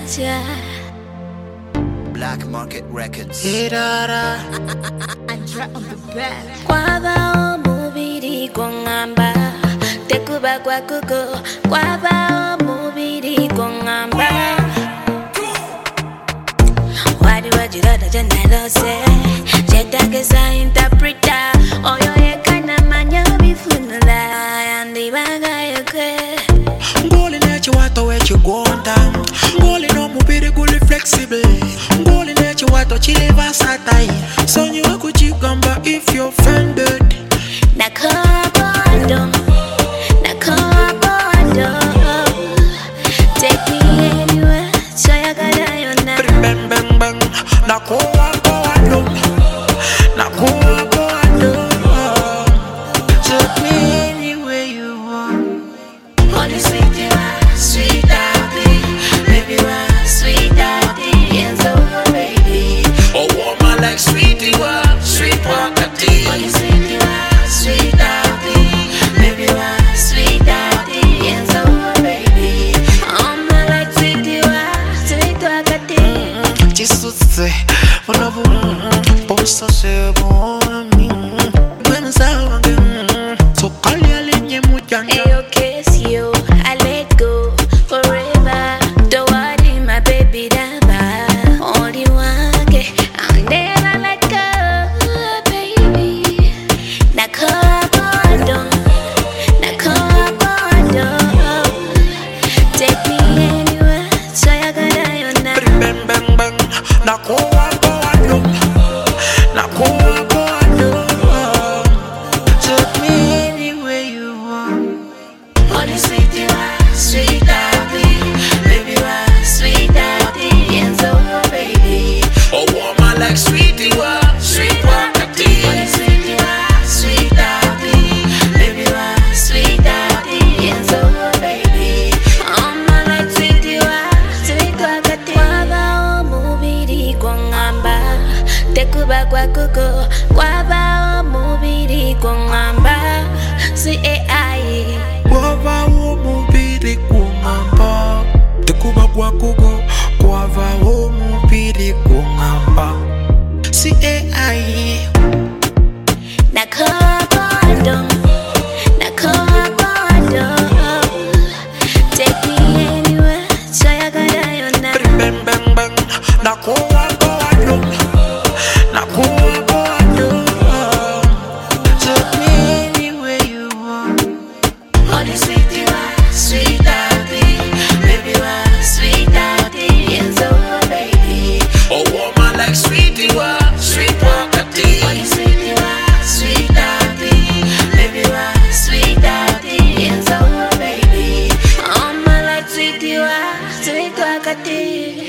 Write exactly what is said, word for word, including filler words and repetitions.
Black Market Records. Kwaba omubiri gwongamba tekuba gwa kugo. Kwaba omubiri gwongamba wadi wajirada janalose jetageza interpreter oyo yekana manya bifunula yandibaga yekwe ngoli nechiwato wechigonda ngoli nomubiri guli flexible ngoli nechiwato chili versatile sonyi wakuchigamba if you're offended nakobondo nakobondo take me anywhere soyagala yona bang bang bang nakobondo nakobondo take me anywhere you want. Holy sweet you are, sweet daddy, baby you are, sweet daddy, and so baby. Oh woman like sweet you are, sweet wakati. Holy sweet you are, sweet daddy, baby you are, sweet daddy, and so baby. Oh my like sweet you are, sweet wakati. Jisutse, wanabu, posa se boami. When sawange, so kali alenye mujanja. Ayo kiss you, I let go forever. Don't worry my baby daba. Only one get, I'll never let go, baby. Nakobondo, nakobondo. Take me anywhere, so you're gonna yona. Bang bang bang, nakowa boando, nakowa boando. Take me anywhere you want. Holy sweet you are, sweet daddy, baby you are, sweet daddy, and so baby. Oh woman like sweet you are, sweet wakati. Holy sweet you are, sweet daddy, baby you are, sweet daddy, and so baby. Oh my like sweet you are, sweet wakati. Kwaba omubiri gwongamba tekuba gwa kugo. Kwaba omubiri gwongamba si ai. Kwava omubiri gwongamba tekuba gwa kugo. Kwava omubiri gwongamba si ai. Nakobondo, nakobondo. Take me anywhere, so you're gonna yona. Bang bang bang, nakowa boando, nakowa boando. Take me anywhere you want. Holy sweet you are, sweet daddy, baby you are, sweet daddy, and so baby. Oh woman like sweet you are, sweet wakati. Holy sweet you are, sweet daddy, baby you are, sweet daddy, and so baby. Oh my like sweet you are, sweet wakati.